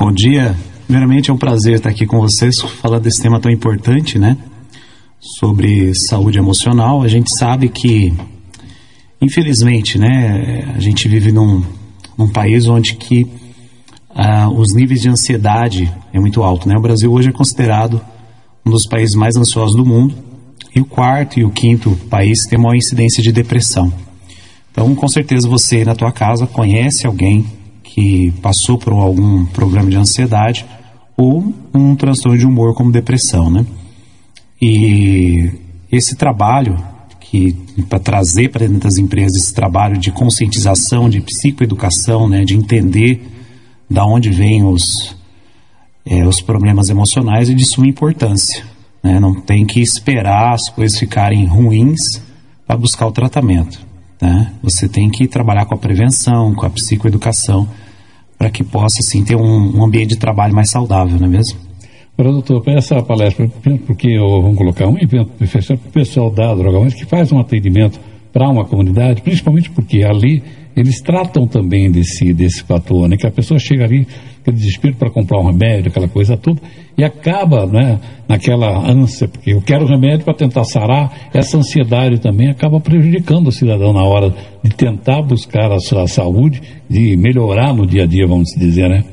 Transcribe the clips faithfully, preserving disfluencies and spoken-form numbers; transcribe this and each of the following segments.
Bom dia. Primeiramente é um prazer estar aqui com vocês, falar desse tema tão importante, né? Sobre saúde emocional. A gente sabe que, infelizmente, né, a gente vive num, num país onde que ah, os níveis de ansiedade é muito alto, né? O Brasil hoje é considerado um dos países mais ansiosos do mundo, e o quarto e o quinto país tem maior incidência de depressão. Então, com certeza você na tua casa conhece alguém que passou por algum problema de ansiedade ou um transtorno de humor como depressão, né? E esse trabalho que para trazer para dentro das empresas esse trabalho de conscientização, de psicoeducação, né, de entender da onde vêm os é, os problemas emocionais é de suma importância, né? Não tem que esperar as coisas ficarem ruins para buscar o tratamento, né? Você tem que trabalhar com a prevenção, com a psicoeducação, para que possa, assim, ter um, um ambiente de trabalho mais saudável, não é mesmo? Agora, doutor, para essa palestra, porque eu, vamos colocar um evento para o pessoal da Drogamente que faz um atendimento para uma comunidade, principalmente porque ali eles tratam também desse, desse fator, né? Que a pessoa chega ali, aquele desespero para comprar um remédio, aquela coisa toda, e acaba, né, naquela ânsia, porque eu quero remédio para tentar sarar, essa ansiedade também acaba prejudicando o cidadão na hora de tentar buscar a sua saúde, de melhorar no dia a dia, vamos dizer, né?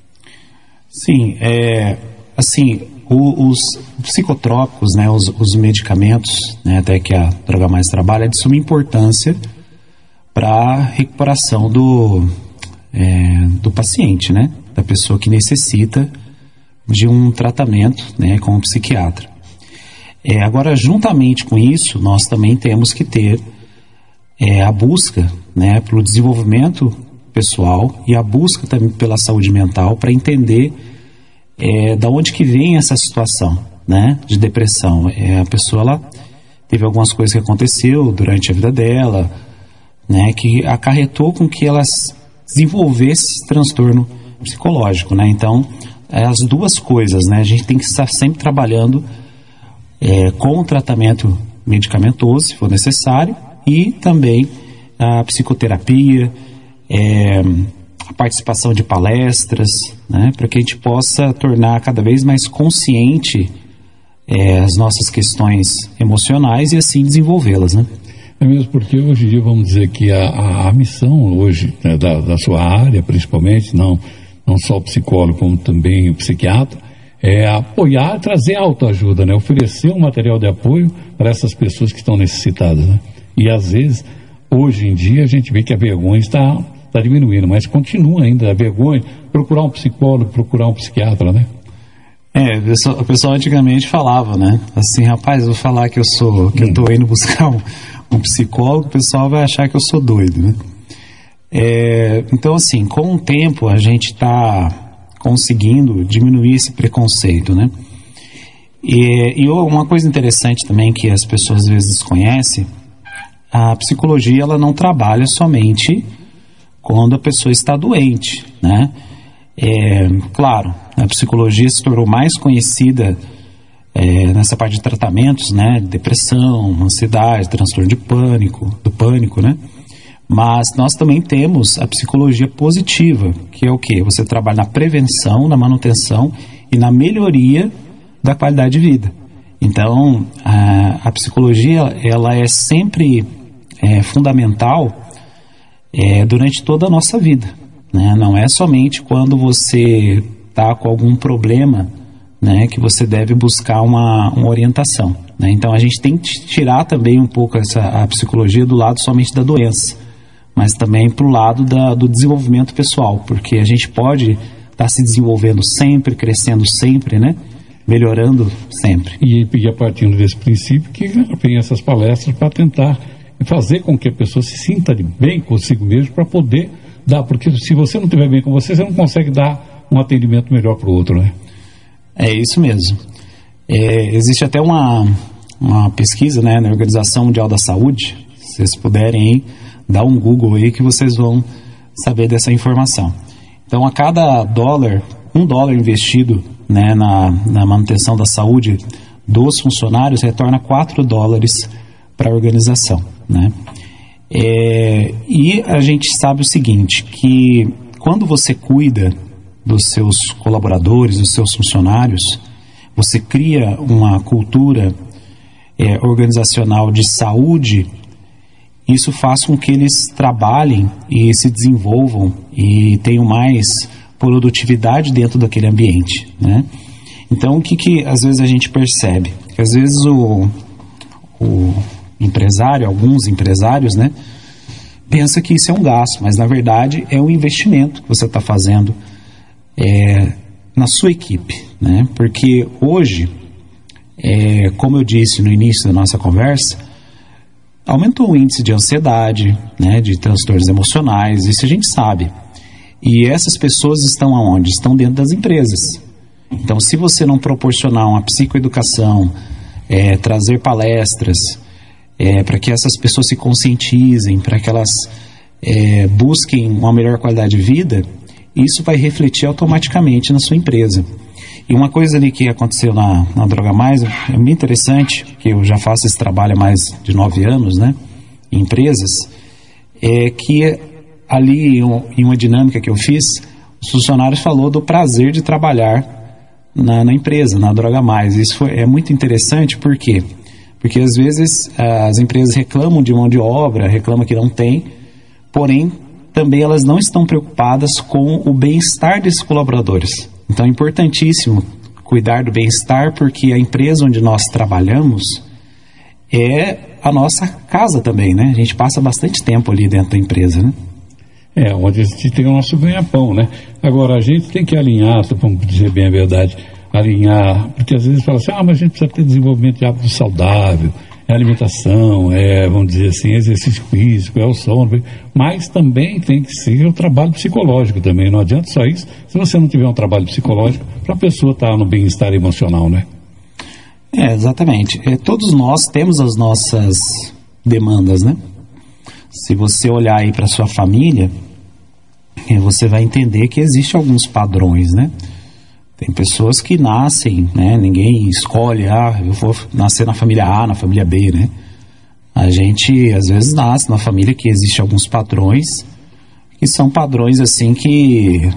Sim, é, assim, o, os psicotrópicos, né, os, os medicamentos, né, até que a Droga Mais trabalha, é de suma importância para a recuperação do, é, do paciente, né, da pessoa que necessita de um tratamento, né, com um psiquiatra. É, agora, juntamente com isso, nós também temos que ter é, a busca, né, pelo desenvolvimento pessoal e a busca também pela saúde mental para entender é, da onde que vem essa situação, né, de depressão. É, a pessoa ela teve algumas coisas que aconteceu durante a vida dela, né, que acarretou com que ela desenvolvesse esse transtorno psicológico, né? Então, é as duas coisas, né? A gente tem que estar sempre trabalhando é, com o tratamento medicamentoso, se for necessário, e também a psicoterapia, é, a participação de palestras, né? Para que a gente possa tornar cada vez mais consciente é, as nossas questões emocionais e assim desenvolvê-las, né? É mesmo porque hoje em dia vamos dizer que a, a, a missão hoje, né, da, da sua área principalmente, não, não só o psicólogo como também o psiquiatra, é apoiar, trazer autoajuda, né, oferecer um material de apoio para essas pessoas que estão necessitadas, né? E às vezes, hoje em dia a gente vê que a vergonha está, está diminuindo, mas continua ainda a vergonha, procurar um psicólogo, procurar um psiquiatra, né? É, o pessoal antigamente falava, né, assim, rapaz, eu vou falar que eu sou, que hum. eu estou indo buscar um um psicólogo, o pessoal vai achar que eu sou doido, né? É, então, assim, com o tempo a gente está conseguindo diminuir esse preconceito, né? E, e uma coisa interessante também que as pessoas às vezes desconhecem, a psicologia ela não trabalha somente quando a pessoa está doente, né? É, claro, a psicologia se tornou mais conhecida É, nessa parte de tratamentos, né, depressão, ansiedade, transtorno de pânico, do pânico, né, mas nós também temos a psicologia positiva, que é o quê? Você trabalha na prevenção, na manutenção e na melhoria da qualidade de vida. Então, a, a psicologia, ela é sempre é, fundamental é, durante toda a nossa vida, né, não é somente quando você está com algum problema, né, que você deve buscar uma, uma orientação, né? Então a gente tem que tirar também um pouco essa, a psicologia do lado somente da doença, mas também para o lado da, do desenvolvimento pessoal, porque a gente pode estar tá se desenvolvendo sempre, crescendo sempre, né, melhorando sempre. E, e a partir desse princípio que vem essas palestras para tentar fazer com que a pessoa se sinta bem consigo mesmo para poder dar, porque se você não estiver bem com você, você não consegue dar um atendimento melhor para o outro, né? É isso mesmo. É, existe até uma, uma pesquisa, né, na Organização Mundial da Saúde, se vocês puderem aí, dar um Google aí que vocês vão saber dessa informação. Então, a cada dólar, um dólar investido, né, na, na manutenção da saúde dos funcionários, retorna quatro dólares para a organização, né? É, e a gente sabe o seguinte, que quando você cuida dos seus colaboradores, dos seus funcionários, você cria uma cultura é, organizacional de saúde, isso faz com que eles trabalhem e se desenvolvam e tenham mais produtividade dentro daquele ambiente, né? Então, o que, que às vezes a gente percebe? Que às vezes o, o empresário, alguns empresários, né, pensa que isso é um gasto, mas na verdade é um investimento que você está fazendo é, na sua equipe, né? Porque hoje, é, como eu disse no início da nossa conversa, aumentou o índice de ansiedade, né, de transtornos emocionais, isso a gente sabe. E essas pessoas estão aonde? Estão dentro das empresas. Então, se você não proporcionar uma psicoeducação, é, trazer palestras, é, para que essas pessoas se conscientizem, para que elas é, busquem uma melhor qualidade de vida, isso vai refletir automaticamente na sua empresa. E uma coisa ali que aconteceu na, na Droga Mais, é muito interessante, que eu já faço esse trabalho há mais de nove anos, né, em empresas, é que ali em uma dinâmica que eu fiz, os funcionários falaram do prazer de trabalhar na, na empresa, na Droga Mais. Isso foi, é muito interessante, por quê? Porque às vezes as empresas reclamam de mão de obra, reclamam que não tem, porém também elas não estão preocupadas com o bem-estar desses colaboradores. Então é importantíssimo cuidar do bem-estar, porque a empresa onde nós trabalhamos é a nossa casa também, né? A gente passa bastante tempo ali dentro da empresa, né? É, onde a gente tem o nosso ganha-pão, né? Agora, a gente tem que alinhar, vamos dizer bem a verdade, alinhar, porque às vezes fala assim, ah, mas a gente precisa ter desenvolvimento de hábito saudável, é alimentação, é, vamos dizer assim, exercício físico, é o sono, mas também tem que ser o trabalho psicológico também, não adianta só isso, se você não tiver um trabalho psicológico, para a pessoa estar no bem-estar emocional, né? É, exatamente. É, todos nós temos as nossas demandas, né? Se você olhar aí para sua família, você vai entender que existem alguns padrões, né? Tem pessoas que nascem, né? Ninguém escolhe, ah, eu vou nascer na família A, na família B, né? A gente, às vezes, nasce na família que existem alguns padrões, que são padrões, assim, que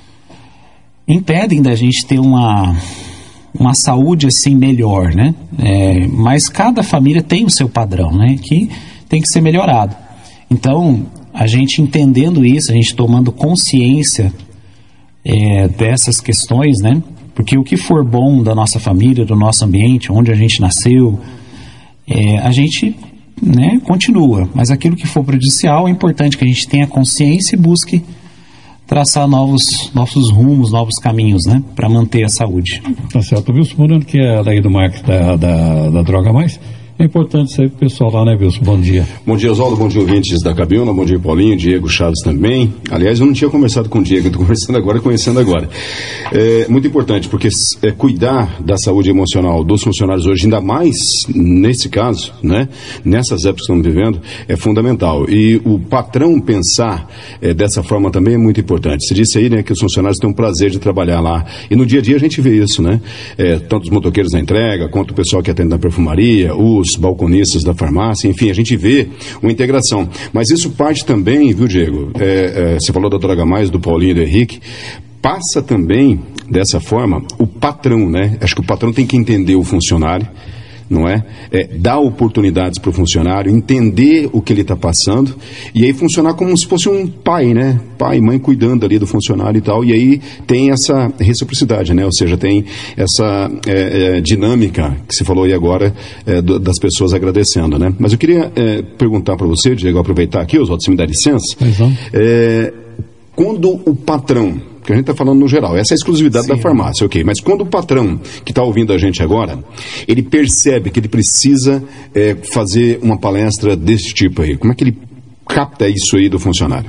impedem da gente ter uma, uma saúde, assim, melhor, né? É, mas cada família tem o seu padrão, né? Que tem que ser melhorado. Então, a gente entendendo isso, a gente tomando consciência é, dessas questões, né? Porque o que for bom da nossa família, do nosso ambiente, onde a gente nasceu, é, a gente, né, continua. Mas aquilo que for prejudicial, é importante que a gente tenha consciência e busque traçar novos, novos rumos, novos caminhos, né? Para manter a saúde. Tá certo. Wilson, lembrando que é a lei do marketing da, da, da Droga Mais, é importante isso aí pro pessoal lá, né, Wilson? Bom dia. Bom dia, Oswaldo. Bom dia, ouvintes da Cabina. Bom dia, Paulinho, Diego, Chaves também. Aliás, eu não tinha conversado com o Diego, estou conversando agora, conhecendo agora. É muito importante, porque é, cuidar da saúde emocional dos funcionários hoje, ainda mais nesse caso, né, nessas épocas que estamos vivendo, é fundamental. E o patrão pensar é, dessa forma também é muito importante. Você disse aí, né, que os funcionários têm um prazer de trabalhar lá. E no dia a dia a gente vê isso, né? É, tanto os motoqueiros na entrega, quanto o pessoal que atende na perfumaria, os balconistas da farmácia, enfim, a gente vê uma integração. Mas isso parte também, viu, Diego? É, é, você falou da Droga Mais, do Paulinho e do Henrique, passa também, dessa forma, o patrão, né? Acho que o patrão tem que entender o funcionário, não é? É dar oportunidades para o funcionário, entender o que ele está passando, e aí funcionar como se fosse um pai, né? Pai e mãe cuidando ali do funcionário e tal, e aí tem essa reciprocidade, né? Ou seja, tem essa é, é, dinâmica que você falou aí agora, é, do, das pessoas agradecendo, né? Mas eu queria é, perguntar para você, Diego, aproveitar aqui, Oswaldo, se me dá licença, é, quando o patrão, que a gente está falando no geral, essa é a exclusividade Sim. da farmácia, ok, mas quando o patrão que está ouvindo a gente agora, ele percebe que ele precisa é, fazer uma palestra desse tipo aí, como é que ele capta isso aí do funcionário?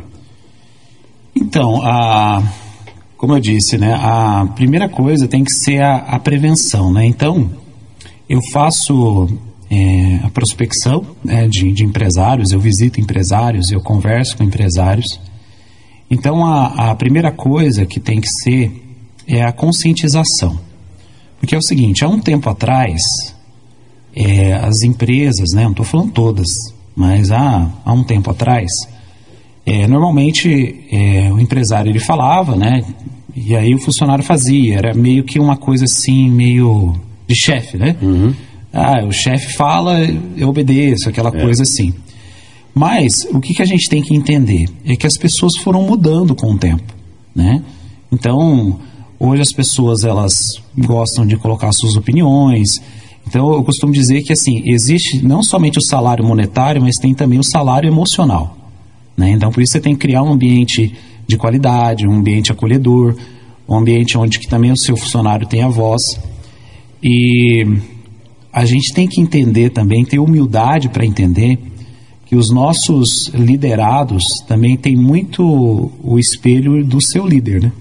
Então, a, como eu disse, né, a primeira coisa tem que ser a, a prevenção, né? Então, eu faço é, a prospecção, né, de, de empresários, eu visito empresários, eu converso com empresários. Então, a, a primeira coisa que tem que ser é a conscientização. Porque é o seguinte, há um tempo atrás, é, as empresas, né, não estou falando todas, mas há, há um tempo atrás, é, normalmente é, o empresário ele falava, né, E aí o funcionário fazia, era meio que uma coisa assim, meio de chefe, né? Uhum. Ah, o chefe fala, eu obedeço, aquela é. coisa assim. Mas o que, que a gente tem que entender é que as pessoas foram mudando com o tempo, né? Então, hoje as pessoas, elas gostam de colocar suas opiniões. Então, eu costumo dizer que, assim, existe não somente o salário monetário, mas tem também o salário emocional, né? Então, por isso você tem que criar um ambiente de qualidade, um ambiente acolhedor, um ambiente onde que também o seu funcionário tenha voz. E a gente tem que entender também, ter humildade para entender que os nossos liderados também têm muito o espelho do seu líder, né?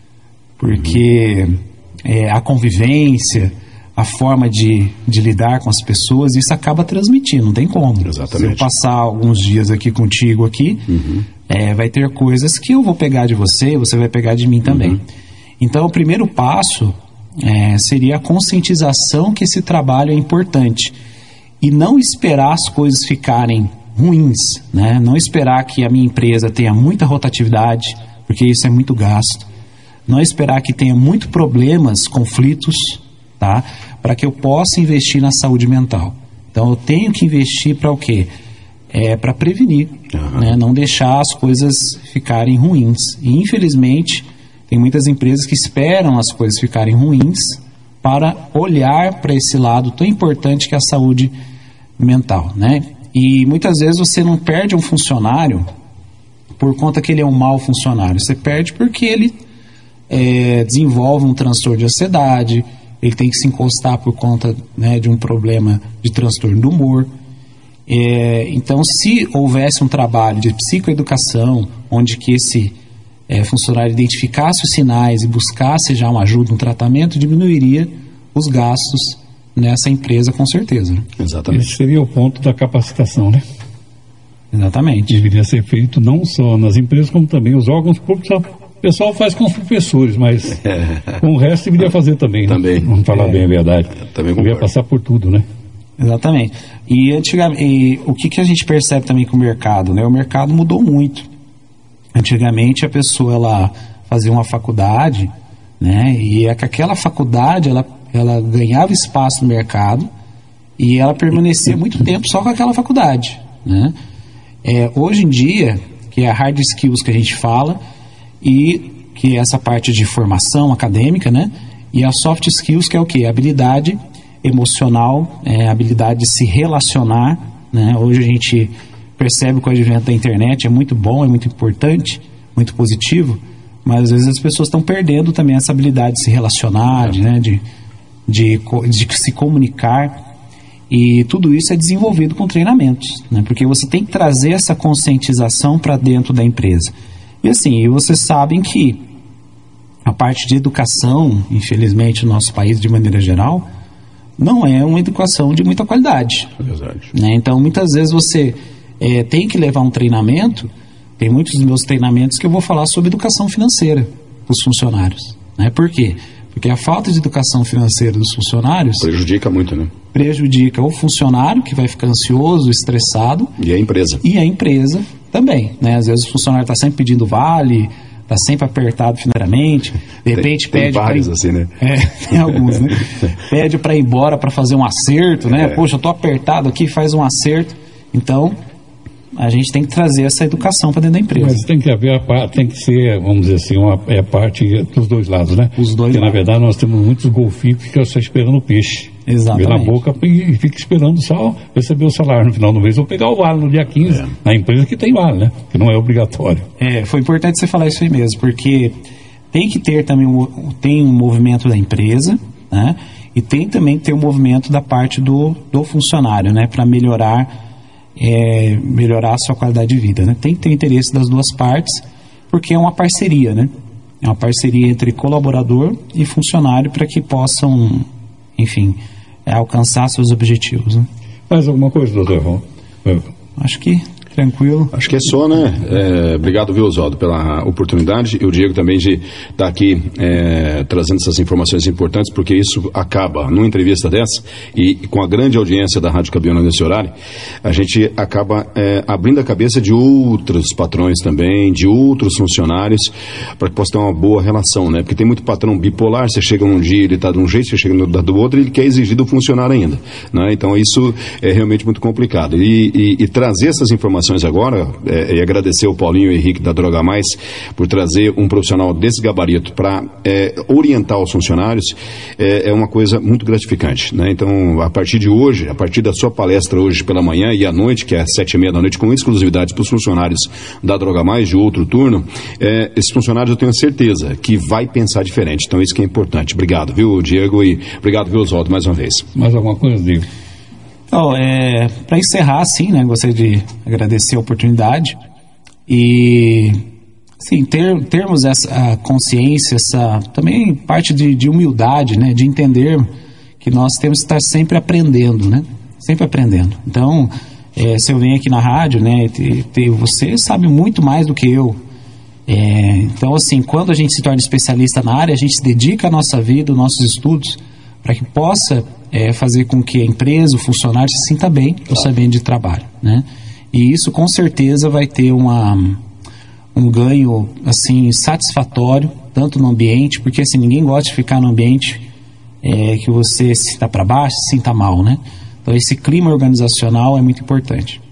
Porque uhum. é, a convivência, a forma de, de lidar com as pessoas, isso acaba transmitindo, não tem como. Exatamente. Se eu passar alguns dias aqui contigo aqui, uhum. é, vai ter coisas que eu vou pegar de você, você vai pegar de mim também. Uhum. Então, o primeiro passo é, seria a conscientização que esse trabalho é importante e não esperar as coisas ficarem ruins, né? Não esperar que a minha empresa tenha muita rotatividade, porque isso é muito gasto. Não esperar que tenha muito problemas, conflitos, tá? Para que eu possa investir na saúde mental. Então eu tenho que investir para o quê? É para prevenir, uhum. né? Não deixar as coisas ficarem ruins. E infelizmente tem muitas empresas que esperam as coisas ficarem ruins para olhar para esse lado tão importante que é a saúde mental, né? E muitas vezes você não perde um funcionário por conta que ele é um mau funcionário. Você perde porque ele é, desenvolve um transtorno de ansiedade, ele tem que se encostar por conta, né, de um problema de transtorno do humor. É, então, se houvesse um trabalho de psicoeducação, onde que esse é, funcionário identificasse os sinais e buscasse já uma ajuda, um tratamento, diminuiria os gastos nessa empresa, com certeza. Exatamente. Esse seria o ponto da capacitação, né? Exatamente. Deveria ser feito não só nas empresas, como também os órgãos públicos. O pessoal faz com os professores, mas com o resto deveria fazer também, né? Também. Vamos falar é. bem a verdade. Eu também deveria passar por tudo, né? Exatamente. E, antigamente, e o que, que a gente percebe também com o mercado, né? O mercado mudou muito. Antigamente a pessoa, ela fazia uma faculdade, né? E é que aquela faculdade, ela ela ganhava espaço no mercado e ela permanecia muito tempo só com aquela faculdade, né? É, hoje em dia, que é a hard skills que a gente fala, e que é essa parte de formação acadêmica, né? E a soft skills, que é o quê? A habilidade emocional, é, a habilidade de se relacionar, né? Hoje a gente percebe que o advento da internet é muito bom, é muito importante, muito positivo, mas às vezes as pessoas estão perdendo também essa habilidade de se relacionar, de, né? de De, de se comunicar, e tudo isso é desenvolvido com treinamentos, né? Porque você tem que trazer essa conscientização para dentro da empresa. E assim, vocês sabem que a parte de educação, infelizmente no nosso país de maneira geral, não é uma educação de muita qualidade. É verdade. Né? Então muitas vezes você é, tem que levar um treinamento. Tem muitos dos meus treinamentos que eu vou falar sobre educação financeira para os funcionários, né? Por quê? Porque a falta de educação financeira dos funcionários... Prejudica muito, né? Prejudica o funcionário, que vai ficar ansioso, estressado. E a empresa. E a empresa também, né? Às vezes o funcionário está sempre pedindo vale, está sempre apertado financeiramente. De repente tem, pede... Tem vários pra... assim, né? É, tem alguns, né? Pede para ir embora para fazer um acerto, né? É. Poxa, eu estou apertado aqui, faz um acerto. Então... a gente tem que trazer essa educação para dentro da empresa. Mas tem que haver a parte, tem que ser, vamos dizer assim, uma é parte dos dois lados, né? Os dois Porque, lados. na verdade, nós temos muitos golfinhos que ficam só esperando o peixe. Exatamente. Vê na boca e fica esperando só receber o salário no final do mês ou pegar o vale no dia quinze, é. Na empresa que tem vale, né? Que não é obrigatório. É, foi importante você falar isso aí mesmo, porque tem que ter também um, tem um movimento da empresa, né? E tem também que ter um movimento da parte do, do funcionário, né? Para melhorar É, melhorar a sua qualidade de vida, né? Tem que ter interesse das duas partes, porque é uma parceria, né? É uma parceria entre colaborador e funcionário para que possam, enfim, é, alcançar seus objetivos, né? Mais alguma coisa, doutor João? Acho que Tranquilo. Acho que é só, né? É, obrigado, viu, Oswaldo, pela oportunidade. E o Diego também de estar aqui é, trazendo essas informações importantes, porque isso acaba, numa entrevista dessa, e com a grande audiência da Rádio Cabiuna nesse horário, a gente acaba é, abrindo a cabeça de outros patrões também, de outros funcionários, para que possa ter uma boa relação, né? Porque tem muito patrão bipolar, você chega num dia, ele está de um jeito, você chega no do outro, ele quer exigir do funcionário ainda, né? Então isso é realmente muito complicado. E, e, e trazer essas informações agora, é, e agradecer o Paulinho e o Henrique da Droga Mais por trazer um profissional desse gabarito para é, orientar os funcionários, é, é uma coisa muito gratificante, né? Então, a partir de hoje, a partir da sua palestra hoje pela manhã e à noite, que é às sete e meia da noite, com exclusividade para os funcionários da Droga Mais, de outro turno, é, esses funcionários eu tenho certeza que vai pensar diferente. Então, isso que é importante. Obrigado, viu, Diego, e obrigado, viu, Oswaldo, mais uma vez. Mais alguma coisa, Diego? Então, é, para encerrar, sim, né, gostaria de agradecer a oportunidade e, sim, ter, termos essa consciência, essa também parte de, de humildade, né, de entender que nós temos que estar sempre aprendendo, né, sempre aprendendo. Então, é, se eu venho aqui na rádio, né, te, te, você sabe muito mais do que eu. É, então, assim, quando a gente se torna especialista na área, a gente se dedica a nossa vida, os nossos estudos, para que possa É, fazer com que a empresa, o funcionário se sinta bem no seu ambiente de trabalho, né? E isso com certeza vai ter uma, um ganho assim satisfatório, tanto no ambiente, porque assim, ninguém gosta de ficar no ambiente é, que você se sinta para baixo, se sinta mal, né? Então esse clima organizacional é muito importante.